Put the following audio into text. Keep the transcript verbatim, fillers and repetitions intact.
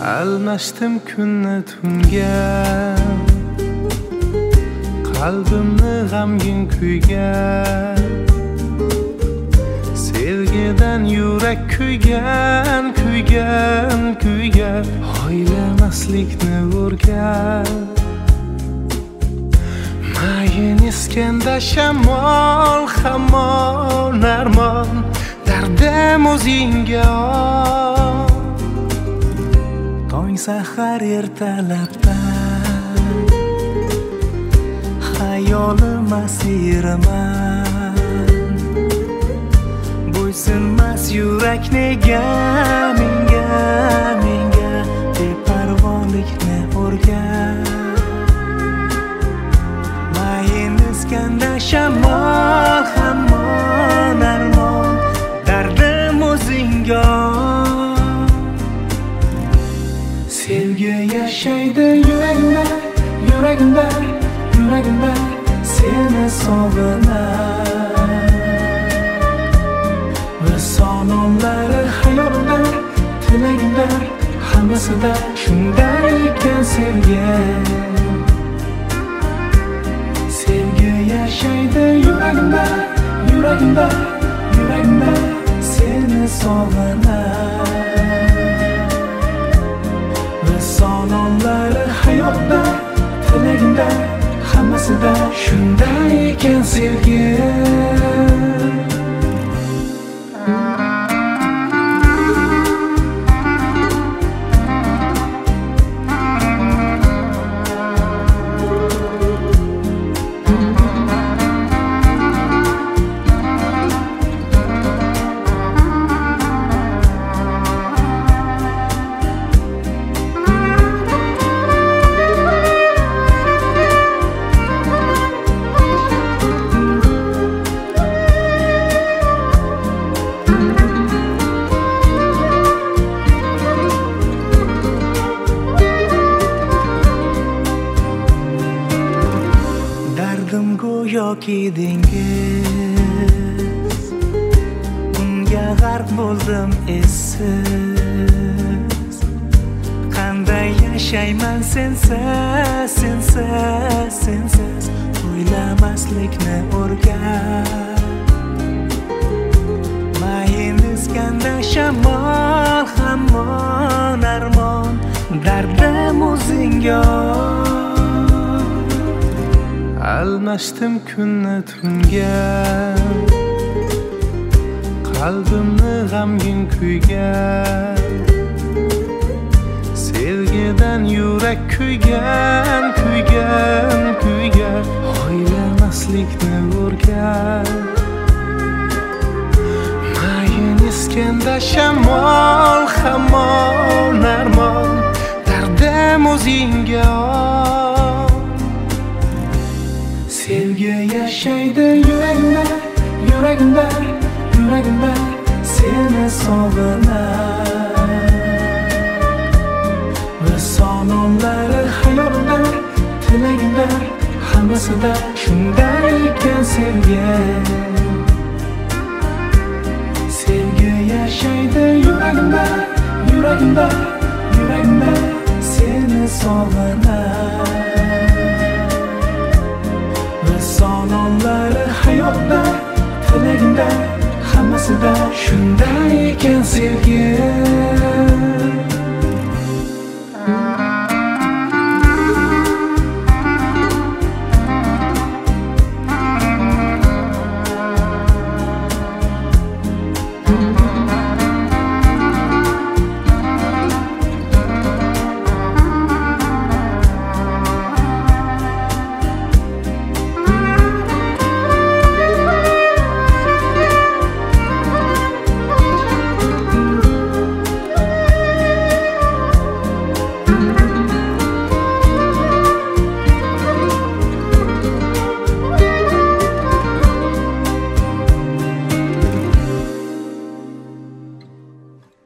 Almashdim kunni tunga, qalbimni g'amgin kuyga, sevgidan yurak kuygan, kuygan, kuygan, o'ylamaslikni o'rgan. Mayin iskanda shamol, hamon armon, dardim o'zingga ol. Tong sahar ertalabdan xayolim asiraman, bo'ysunmas yurak nega menga, menga beparvolikni o'rgan. Mayin iskanda shamol, hamon armon, dardim o'zingga ol. Sevgi yashaydi yuragimda, yuragimda, yuragimda, seni sog'inam. Vison onlari hayolimda, tilagimda, hammasida shunday ekan sevgi. Sevgi yashaydi yuragimda, yuragimda, yuragimda, seni sog'inam. Vison onlari hayotimda, tilagimda, hammasida shunday ekan sevgi. Dardim go'yoki dengiz, unga g'arq bo'ldim essiz. Qanday yashayman sensiz, sensiz, sensiz, o'ylamaslikni o'rgan. Mayin iskanda shamol, hamon armon, dardim o'zingga ol. Almashdim kunni tunga, qalbimni g'amgin kuyga, sevgidan yurak kuygan, kuygan, kuygan, o'ylamaslikni o'rgan. Mayin iskanda shamol, hamon armon, dardim o'zingga ol. Sevgi yashaydi yuragimda, yuragimda, yuragimda, seni sog'inam. Vison onlari hayolimda, tilagimda, hammasida shunday ekan sevgi. Sevgi yashaydi yuragimda, yuragimda, yuragimda, seni sog'inam. Vison onlari hayotimda, tilagimda, hammasida shunday